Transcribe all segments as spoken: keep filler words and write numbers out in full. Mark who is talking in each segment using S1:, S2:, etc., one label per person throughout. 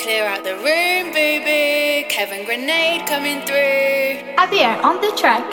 S1: Clear out the room, boo-boo. Kevin Grenade coming through.
S2: Javier on the track.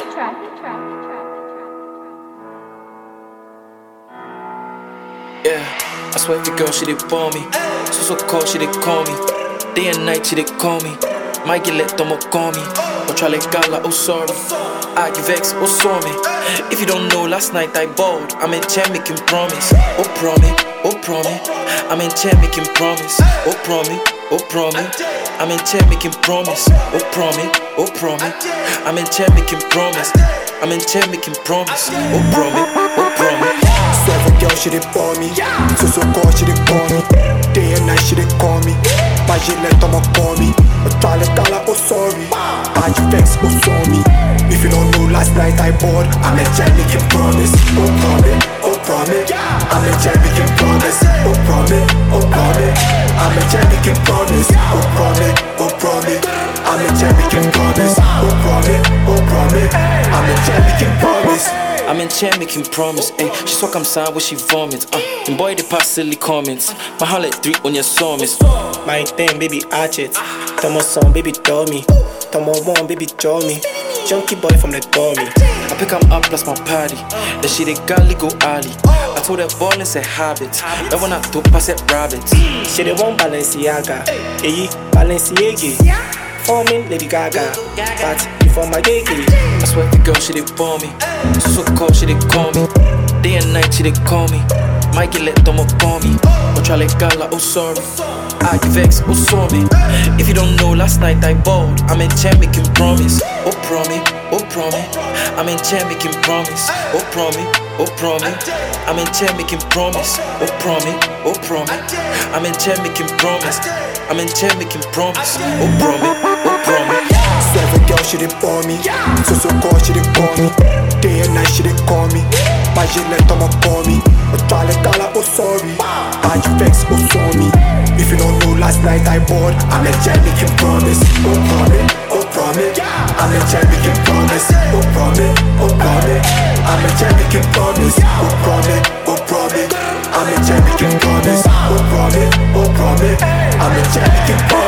S3: Yeah, I swear every girl, she did for me. So so cold, she did call me. Day and night, she did call me. Might get let them call me. Or try let gala, oh sorry. Ah, you vex, oh sorry. If you don't know, last night I balled. I'm in chair making promise. Oh promise, oh promise. I'm in chair making promise. Oh promise, oh promise. I'm in chair making promise. Oh promise, oh promise. I'm in chair making promise. I'm in chair making promise. Oh promise, oh promise.
S4: So every girl she did for me. So so cold she did call me. Day and night she did call me. But she let them call me. But try to call her, oh sorry. But you vex, oh sorry. If you don't know, last night I bought. I'm a jam making promise. Oh promise, oh promise. I'm a jam making promise. Oh promise, oh promise. I'm a jam making promise. Oh promise, oh promise. I'm a jam making promise. Oh promise, oh promise. I'm a jam making promise.
S3: I'm in chair making promise, ayy. She saw come sign when she vomits, uh. And boy, they pass silly comments. My heart like three on your sawmiss.
S4: My thing, baby, arch it. Tomo song, baby, tell me. Tomo one, baby, draw me. Junkie boy from the dormy.
S3: I pick him up plus my party. Then she the gully go alley. I told her ballin' a habit. That when I do pass it rabbits.
S4: She the one Balenciaga. Eyi, Balenciaga. Forming Lady Gaga. But before my gigi.
S3: I swear the girl, she did for me. So so cold, she did call me. Day and night, she did call me. Might get let them call me. Or try let gala, oh sorry. Ah, you vex, oh sorry. If you don't know, last night I balled. I'm in chair making promise. Oh promise, oh promise. I'm in chair making promise. Oh promise, oh promise. I'm in chair making promise. Oh promise, oh promise. I'm in chair making promise. I'm in chair making promise. Oh promise, oh promise.
S4: So every girl she did for me. So so cold she did call me. Day and night she did call me. But she let them call me. But try to call her, oh sorry. But you vex, oh sorry. If you don't know, last night I bought. I'm a jam making promise. Oh promise, oh promise. I'm a jam making promise. Oh promise, oh promise. I'm a jam making promise. Oh promise, oh promise. I'm a jam making promise. Oh promise, oh promise. I'm a jam making promise.